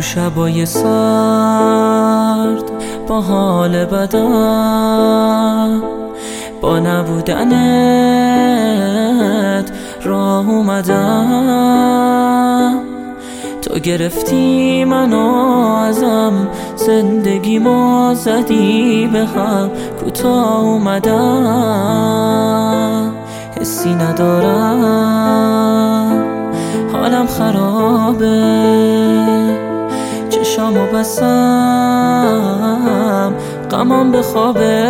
شبای سرد با حال بدم، با نبودنت راه اومدم. تو گرفتی منو ازم، زندگیمو زدی به هم، کوتاه اومدم. حسی ندارم، حالم خرابه، چشامو بستم غمم بخوابه.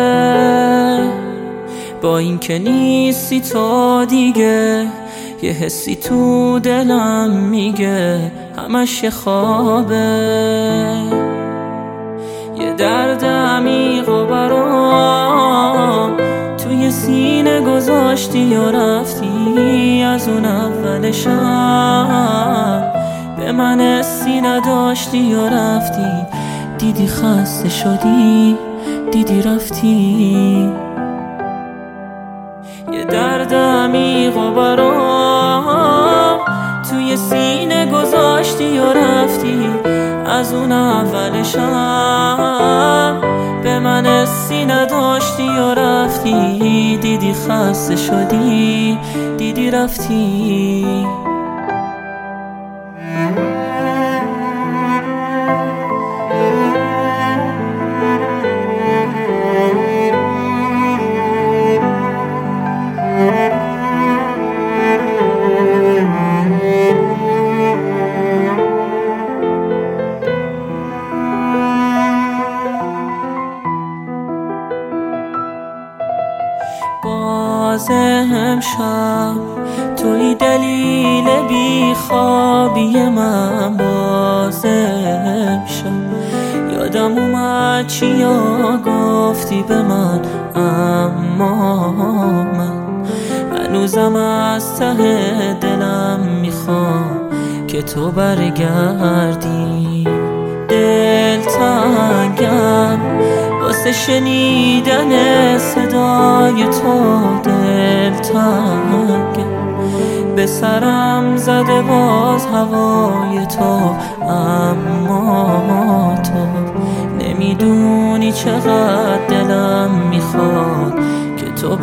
با این که نیستی تو دیگه، یه حسی تو دلم میگه همش یه خوابه. یه درد عمیق و برام توی سینه گذاشتی و رفتی. از اون اول شب به من حسی نداشتی و رفتی. دیدی خسته شدی، دیدی رفتی. یه درد عمیق و برام توی سینه گذاشتی و رفتی. از اون اول شب به من حسی نداشتی و رفتی. دیدی خسته شدی، دیدی رفتی. باز امشب توی دلیل بیخوابی من. باز امشب یادم اومد چیا گفتی به من، اما من هنوزم از ته دلم میخوام که تو برگردی. دلتنگم واسه شنیدن صدای تو، دلتنگم به سرم زده باز هوای تو. اما تو نمیدونی چقدر دلم میخواد که تو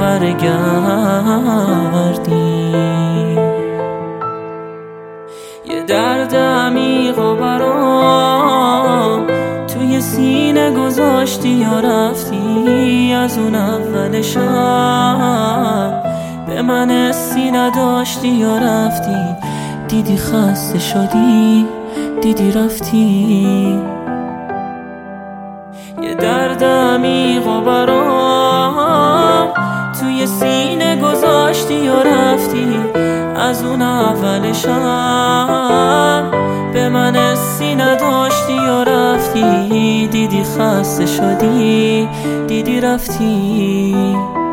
برگردی. یه درد عمیق و برام توی سینه گذاشتی و رفتی. از اون اول شب به من حسی نداشتی و رفتی. دیدی خسته شدی، دیدی رفتی. یه درد عمیق و برام توی سینه گذاشتی و رفتی. از اون اول شب به من حسی نداشتی و رفتی. دیدی خسته شدی، دیدی رفتی.